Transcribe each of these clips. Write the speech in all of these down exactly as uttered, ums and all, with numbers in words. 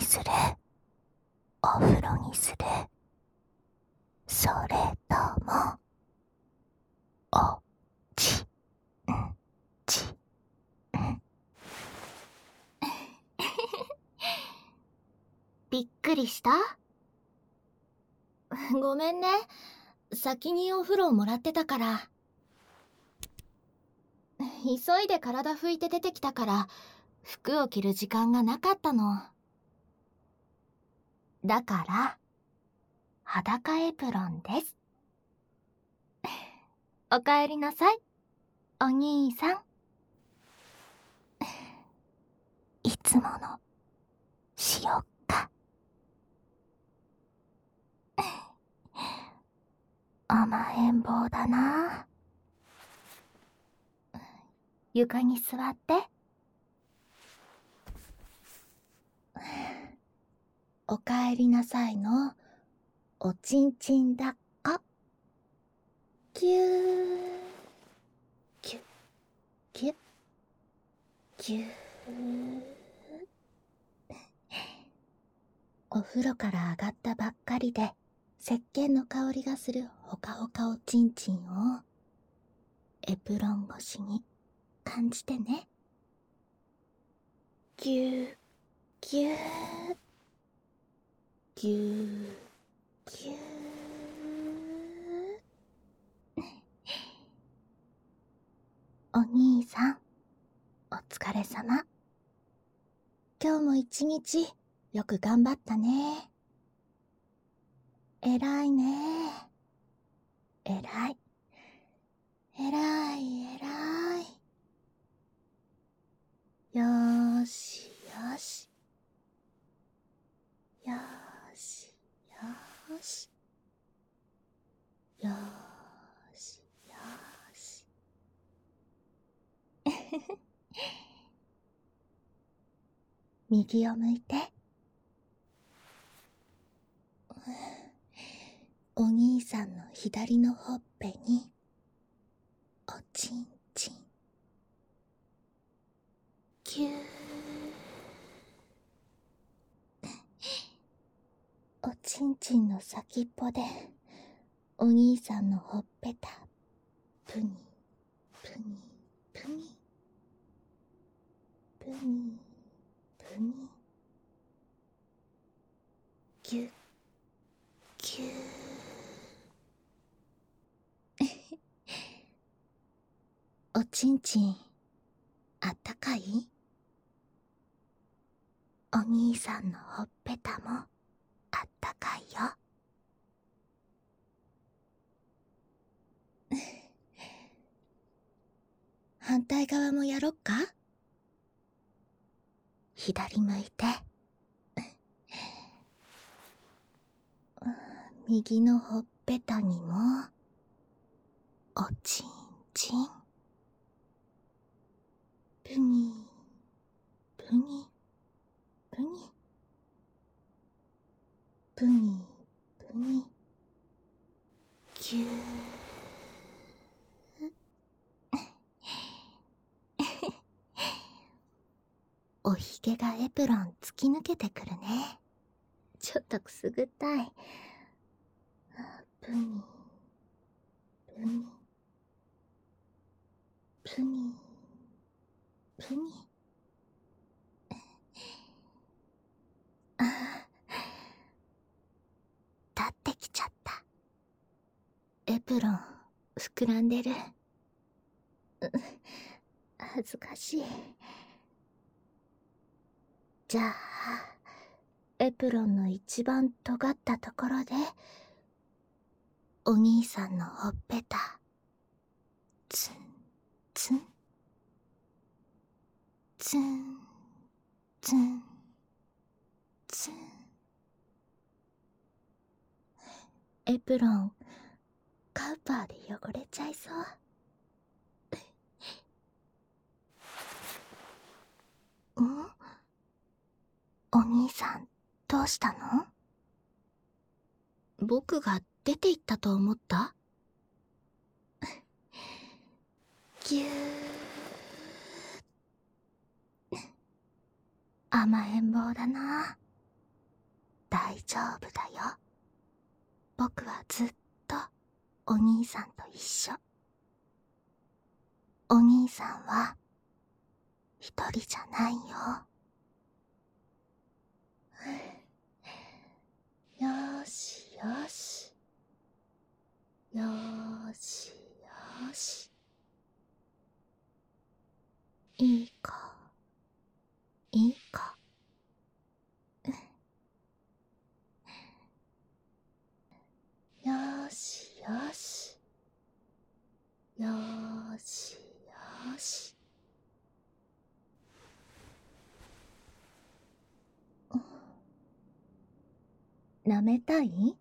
する？お風呂にする？それとも、おちんちん？ びっくりした？ごめんね。先にお風呂をもらってたから。急いで体拭いて出てきたから、服を着る時間がなかったの。だから、裸エプロンです。おかえりなさい、お兄さん。 いつものしよっか。甘えん坊だな。 床に座って。おかえりなさいのおちんちんだっこ。キューキュッキュッキュー。お風呂から上がったばっかりで石鹸の香りがするほかほかおちんちんをエプロン越しに感じてね。ぎゅーぎゅーぎゅーぎゅー。お兄さん、お疲れ様。今日も一日よく頑張ったね。えらいね。えらい。えらいえらい。よーしよし。よーしよーし。よーしよーし。右を向いて。お兄さんの左のほっぺにおちんちん。ぎゅー。おちんちんの先っぽでお兄さんのほっぺたプニプニプニプニプニぎゅっぎゅー。おちんちんあったかい？お兄さんのほっぺたもあったかいよ。反対側もやろっか？左向いて。右のほっぺたにもおちんちん。プニプニプニプニプニぎゅー。おひげがエプロン突き抜けてくるね。ちょっとくすぐったい。プニプニプニプニ。ああ、立ってきちゃった。エプロン膨らんでる。恥ずかしい。じゃあエプロンの一番尖ったところでお兄さんのほっぺたツンツンツンツンツン。エプロンカウパーで汚れちゃいそう。ん？お兄さんどうしたの？僕が出て行ったと思った？ぎゅー。甘えん坊だな。 大丈夫だよ。僕はずっとお兄さんと一緒。お兄さんは一人じゃないよ。よーしよし。よーしよし。いいか、いいか。よーしよし。よーしよし。舐めたい？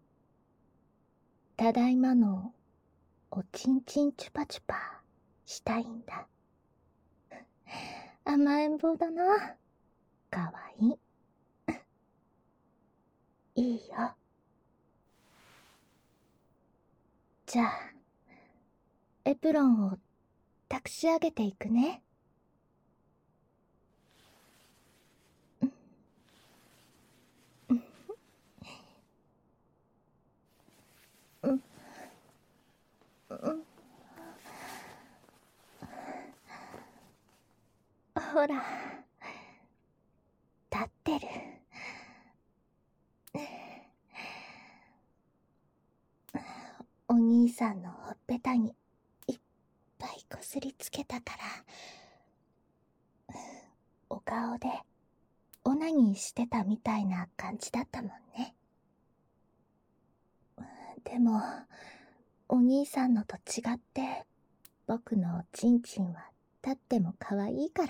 ただいまのおちんちんチュパチュパしたいんだ。甘えん坊だな。かわいい。いいよ。じゃあ、エプロンを託し上げていくね。うん。うん。ほら、立ってる。お兄さんのほっぺたにいっぱいこすりつけたから、お顔でオナニーしてたみたいな感じだったもんね。でも、お兄さんのと違って、僕のおちんちんは立っても可愛いから。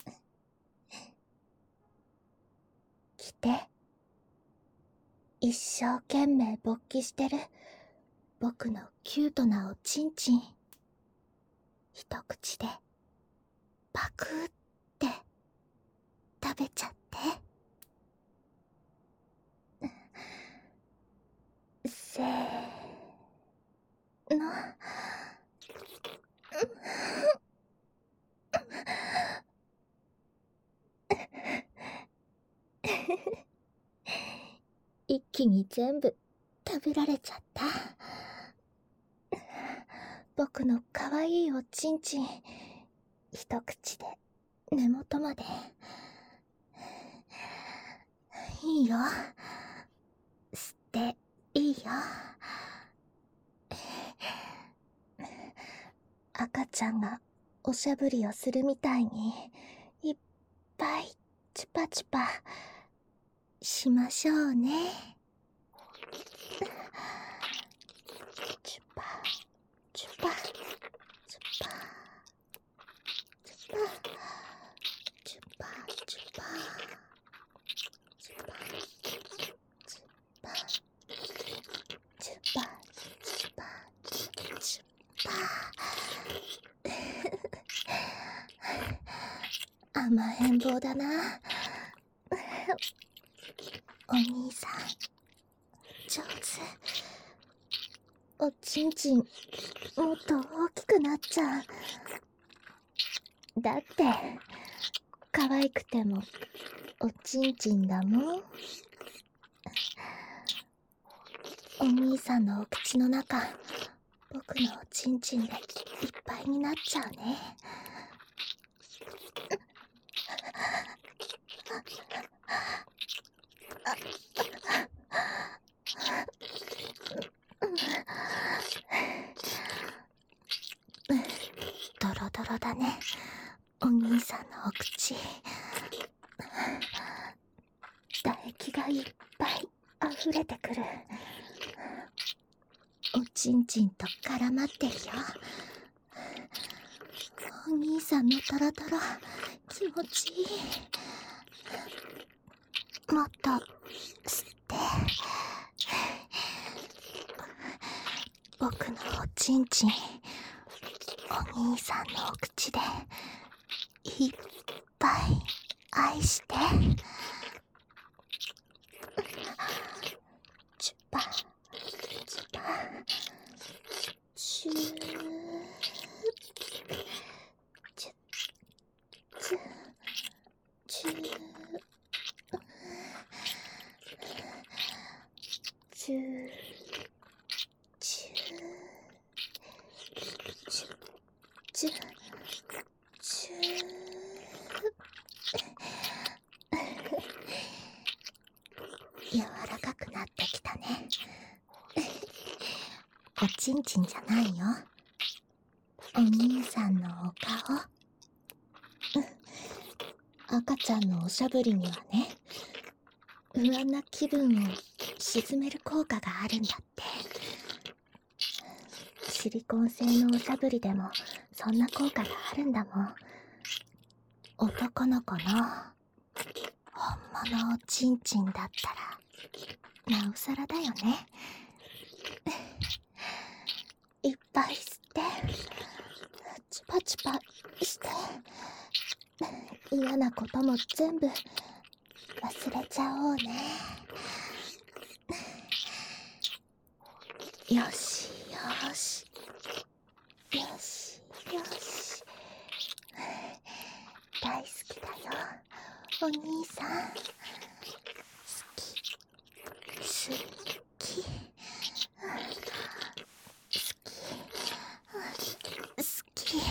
来て。一生懸命勃起してる僕のキュートなおちんちん。一口でパクって食べちゃって。せーの。一気に全部食べられちゃった。僕の可愛いおちんちん、一口で根元まで。いいよ。吸っていいよ。赤ちゃんがおしゃぶりをするみたいにいっぱいチュパチュパしましょうね。チュパチュパチュパチュパチュパチュパチュパチュパチュパチュパチュパ。甘えん坊だな。お兄さん上手。おちんちんもっと大きくなっちゃう。だって可愛くてもおちんちんだもん。お兄さんのお口の中、僕のおちんちんでいっぱいになっちゃうね。ドロドロだね、お兄さんのお口。唾液がいっぱい溢れてくる。おちんちんと絡まってるよ。お兄さんのトロトロ気持ちいい。もっと吸って。僕のおちんちん、お兄さんのお口でいっぱい愛して。チュパチュパチューチュチュチュー。 チューチューチューチューチュー柔らかくなってきたね。おちんちんじゃないよ、お兄さんのお顔。赤ちゃんのおしゃぶりにはね、不安な気分を鎮める効果があるんだって。シリコン製のおしゃぶりでもそんな効果があるんだもん。男の子の本物おちんちんだったらなおさらだよね。いっぱい吸ってチュパチュパして嫌なことも全部忘れちゃおうね。よしよしよしよし、大好きだよお兄さん。好き好き好き好き。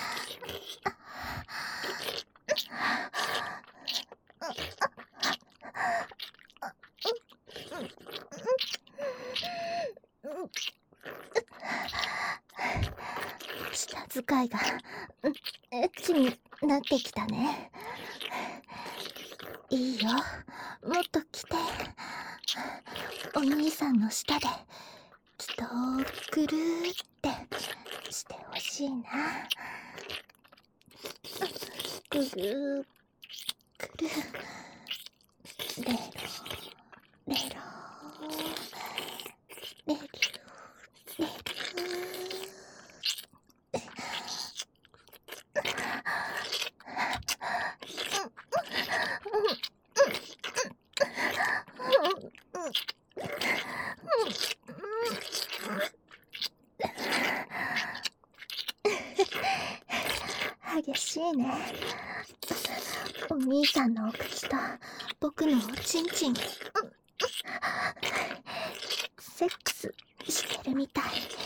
舌使いがエッチになってきたね。いいよ、もっと来て。お兄さんの舌で人をくるってしてほしいな。くるくるレロレロレロレロ。激しいね。お兄さんのお口と僕のおちんちん、セックスしてるみたい。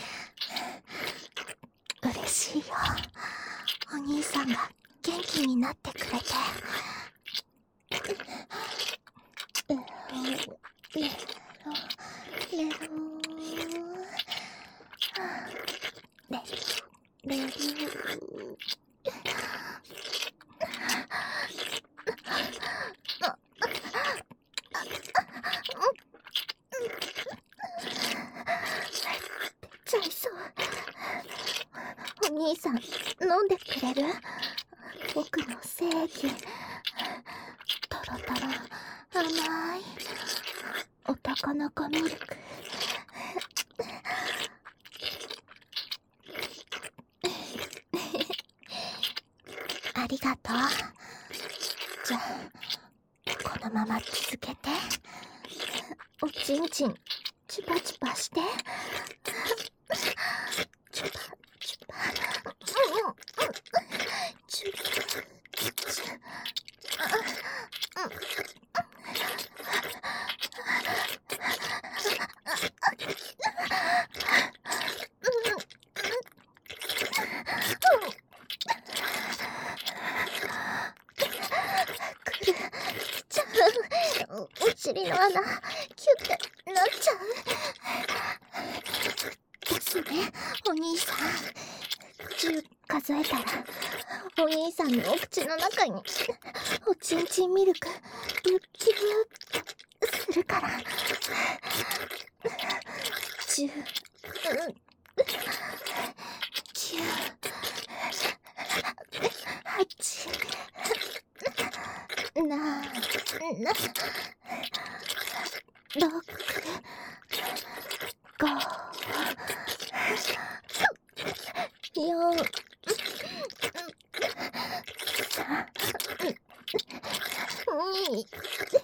嬉しいよ、お兄さんが元気になってくれて。レロレロレロレロレロ。ちゃいそう。お兄さん飲んでくれる？僕の精液、トロトロ甘い男の子ミルク。ありがとう。じゃあこのまま続けて。おちんちんチュパチュパして。チュパチュパチュチュチュ。お尻の穴キュッてなっちゃうですね。お兄さん、じゅう数えたらお兄さんのお口の中におちんちんミルクギュッギュッするから。じゅう、きゅう、はち、な、な、ろく、ご、よん、さん、に、い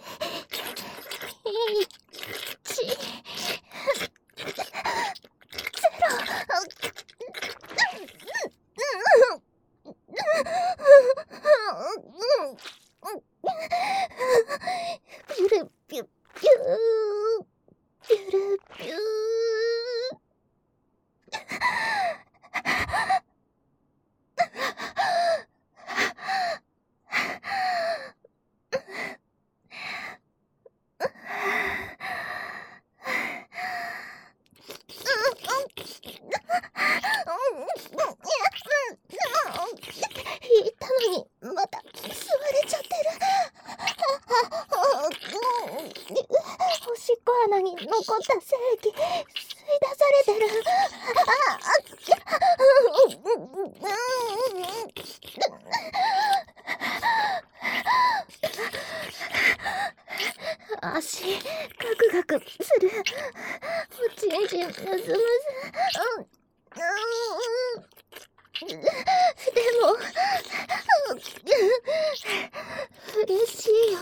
ち、ゼロ。ピュルピュピューピュルるぴゅー。引いたのにまた吸われちゃってる。おしっこ穴に残った精液吸い出されてる。足ガクガクする。おちんちんムズムズ。でも嬉しいよ。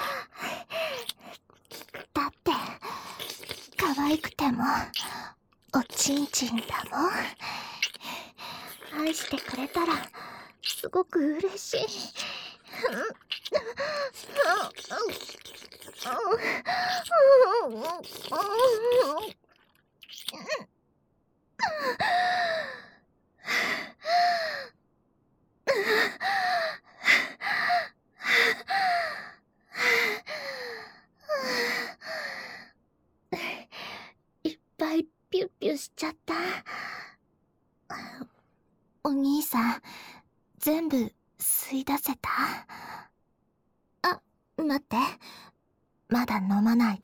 だって可愛くてもおちんちんだもん。愛してくれたらすごく嬉しい。いっぱいピュッピュしちゃった。お兄さん、全部吸い出せた？あ、待って。まだ飲まないで。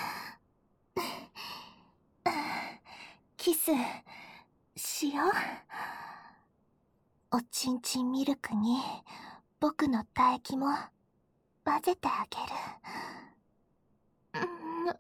キスしよう。おちんちんミルクに僕の唾液も混ぜてあげる。うん、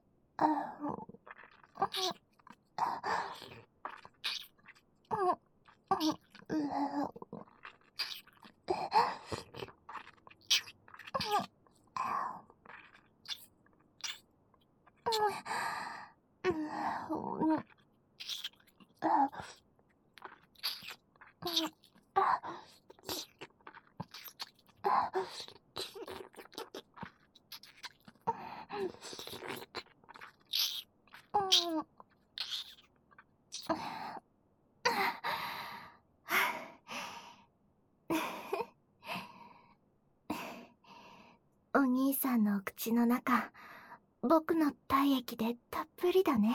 お兄さんのお口の中、僕の体液でたっぷりだね。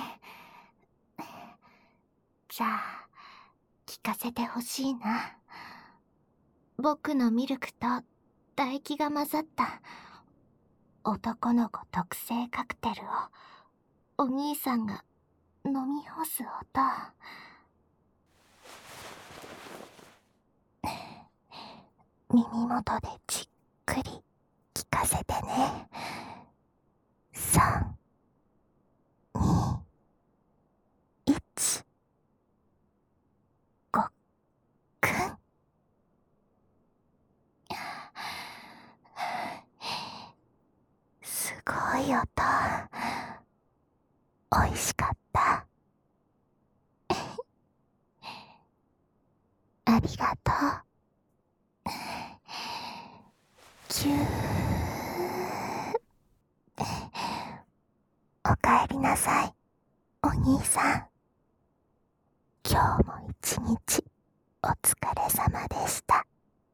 じゃあ、聞かせてほしいな。僕のミルクと唾液が混ざった男の子特製カクテルをお兄さんが飲み干す音。耳元でじっくり聞かせてね。さん、に、いち、ごくん。すごい音。おいしかった。ありがとう。キュー。おかえりなさい、お兄さん。今日も一日お疲れ様でした。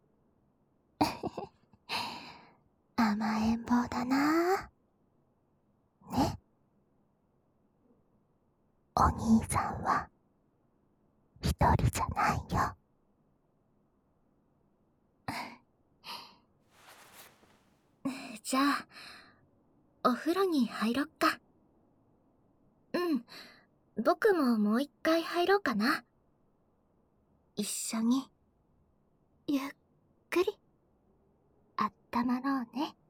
甘えん坊だなぁ。ね。お兄さんは一人じゃないよ。じゃあ、お風呂に入ろっか。うん、僕ももう一回入ろうかな。一緒に、ゆっくり、あったまろうね。